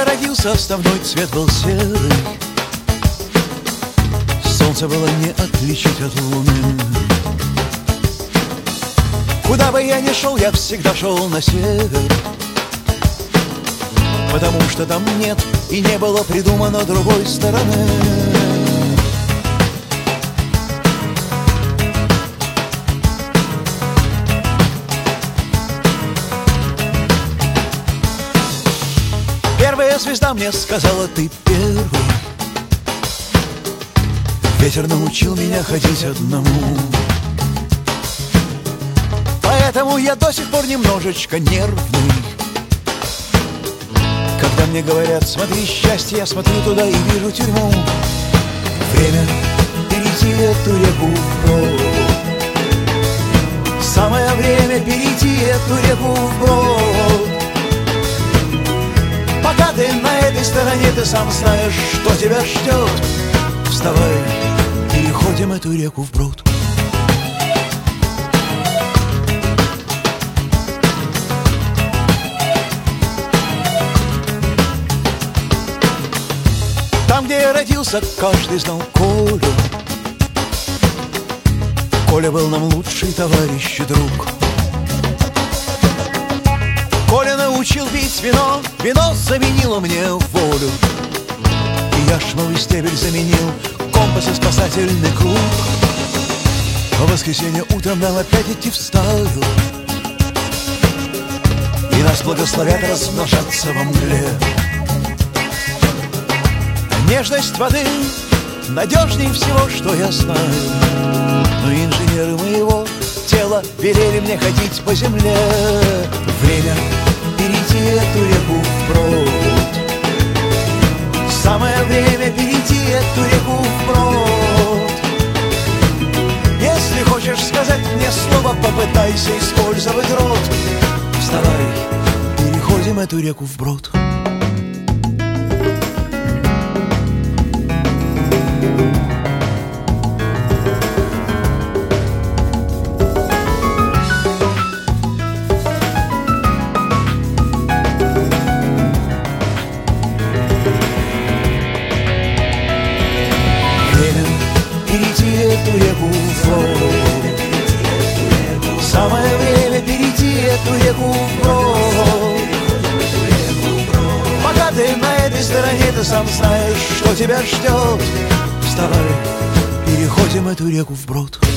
я родился, основной цвет был серый. Солнце было не отличить от луны. Куда бы я ни шел, я всегда шел на север, потому что там нет и не было придумано другой стороны. Первая звезда мне сказала: ты первый. Ветер научил меня ходить одному, поэтому я до сих пор немножечко нервный. Когда мне говорят: смотри, счастье, я смотрю туда и вижу тюрьму. Время перейти эту реку вброд. Самое время перейти эту реку вброд. Пока ты на этой стороне, ты сам знаешь, что тебя ждет. Вставай, переходим эту реку вброд. Там, где я родился, каждый знал Колю. Коля был нам лучший товарищ и друг. Коля научил пить вино, вино заменило мне волю. И яшмовый стебель заменил компас и спасательный круг. В воскресенье утром нам опять идти в стаю, и нас благословят размножаться во мгле. Нежность воды надежней всего, что я знаю, но инженеры моего тела велели мне ходить по земле. Время перейти эту реку вброд. Самое время перейти эту реку вброд. Если хочешь сказать мне слово, попытайся использовать рот. Вставай, переходим эту реку вброд. Эту реку вброд. Самое время перейти эту реку вброд. Пока ты на этой стороне, ты сам знаешь, что тебя ждет. Вставай, переходим эту реку вброд.